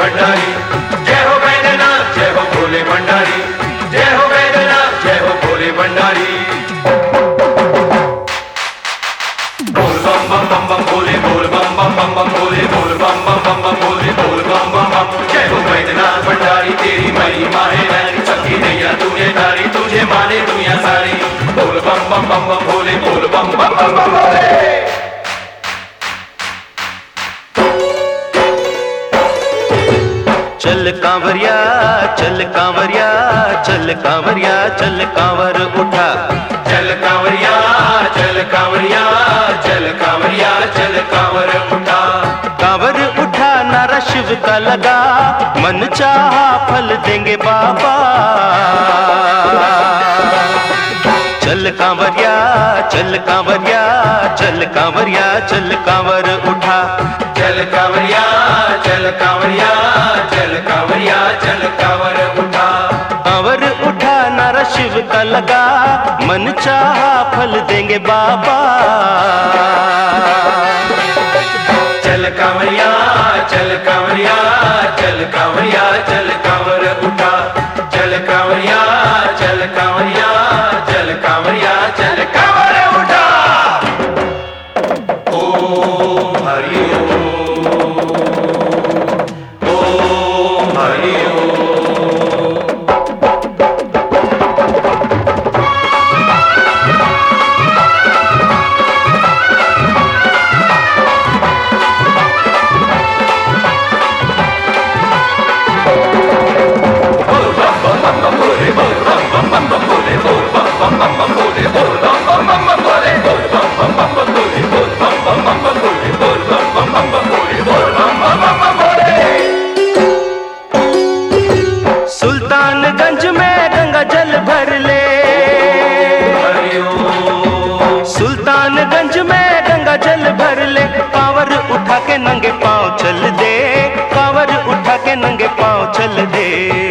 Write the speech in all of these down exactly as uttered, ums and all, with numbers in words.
भंडारी। जय हो बैद्यनाथ जय हो भोले भंडारी। जय हो बैद्यनाथ जय हो भोले भंडारी। बोल बम बम बम बम भोले बोल बम बम बम बम भोले बोल बम बम बम बम भोले बोल बम बम बम। जय हो बैद्यनाथ भंडारी तेरी महिमा है न्यारी, सबकी नैया तूने तारी, तुझे माने दुनिया सारी। बोल बम बम बम बम भोले बोल बम बम बम बम भोले। चल कांवरिया चल कांवरिया चल कांवरिया चल कांवर उठा। चल कांवरिया चल कांवरिया चल कांवरिया चल कांवर उठा। कांवर उठा नारा शिव का लगा, मन चाहा फल देंगे बाबा। चल कांवरिया चल कांवरिया चल कांवरिया चल कांवर उठा। चल कांवरिया चल कांवरिया चल कांवरिया चल कांवर उठा। कांवर उठा नारा शिव का लगा, मन चाहा फल देंगे बाबा। चल कांवरिया चल कांवरिया चल कांवरिया चल कांवर उठा। चल कांवरिया चल कांवरिया चल कांवरिया चल कांवर उठा। ओम हरि ओम ओम हरि ओम। सुल्तानगंज में गंगा जल भर ले। सुल्तानगंज में गंगा जल भर ले, कांवर उठा के नंगे पांव चल दे, कांवर उठा के नंगे पांव चल दे।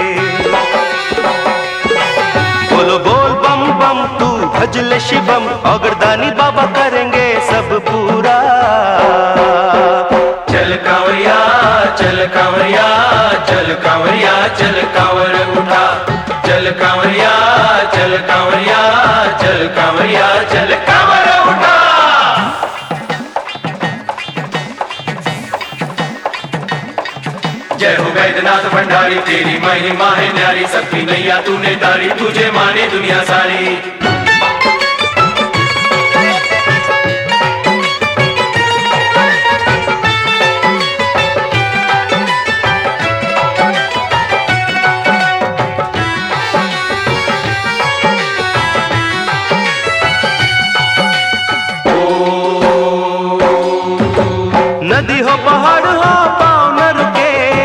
बोलो बोल बम बम तू भजले शिवम, औगरदानी बाबा करेंगे सब पूरा। चल कांवरिया चल कांवरिया चल कांवरिया चल कांवर उठा। चल कांवरिया चल कांवरिया चल कांवरिया चल कांवर उठा। जय हो बैद्यनाथ भंडारी तेरी महिमा है न्यारी, सबकी नैया तूने तारी, तुझे माने दुनिया सारी। नदी हो पहाड़ हो पाँव न रुके।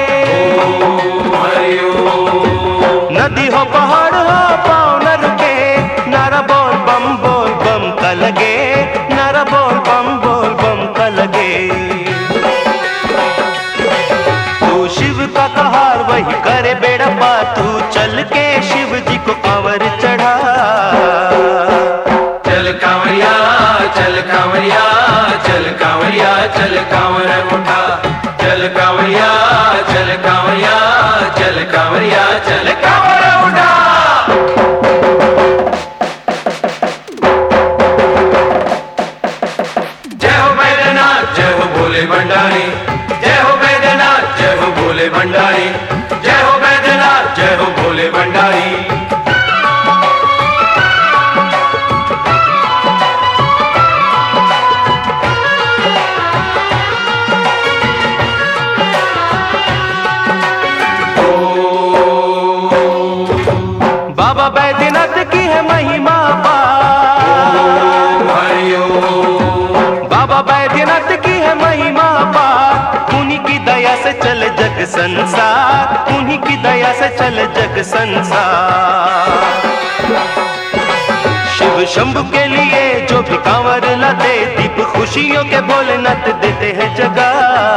नदी हो पहाड़ हो पाँव न रुके, नारा बोल बम बोल बम का लगे, नारा बोल बम बोल बम का लगे। तू शिव का कहार वही करे बेड़ा पार, तू चल के शिव जी को कांवर चढ़ा। चल कांवरिया चल कांवरिया चल कांवरिया चल कांवर उठा। चल कांवरिया चल कांवरिया चल कांवरिया चल कांवर उठा। जय हो बैद्यनाथ जय हो भोले भंडारी। जय हो बैद्यनाथ जय हो भोले भंडारी। जय हो बैद्यनाथ जय हो भोले भंडारी। बाबा बैद्यनाथ की है महिमा ओम हरि ओम। बाबा बैद्यनाथ की है महिमा पार, उन्हीं की दया से चले जग संसार, उन्हीं की दया से चले जग संसार। शिव शंभु के लिए जो भी कांवर लाते, दीप खुशियों के भोलेनाथ देते हैं जगा।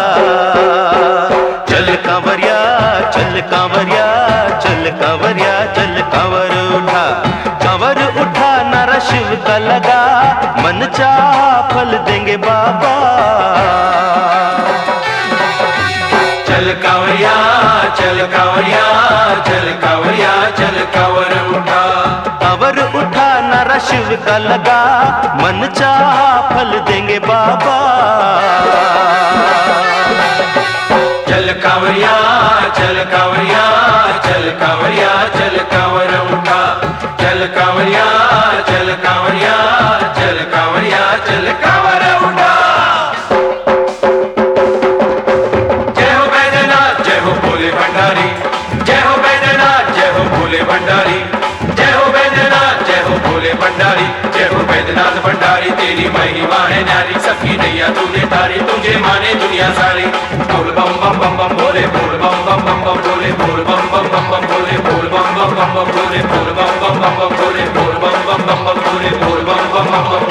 चल कांवरिया चल कांवरिया चल कांवरिया चल कांवर उठा। कांवर उठा नारा शिव का लगा, मन चाहा फल देंगे बाबा। चल कांवरिया का लगा, मन चाहा फल देंगे बाबा। चल कांवरिया चल कांवरिया चल कांवरिया चल कांवर उठा, चल कांवरिया चल कांवरिया चल कांवरिया चल कांवर उठा। जय हो बैजनाथ जय हो भोले भंडारी, जय हो बैजनाथ जय हो भोले भंडारी, जय हो बैजनाथ जय हो भोले भंडारी, जय हो बैजनाथ भंडारी तेरी महिमा है न्यारी, सबकी नैया तूने तारी तुझे माने दुनिया सारी। बोल बम बम बम बम भोले बोल बम बम बम बम भोले बोल बम बम बम बम भोले बोल बम बम बम बम भोले बोल बम बम बम बम भोले बोल बम बम बम बम भोले बोल बम बम बम बम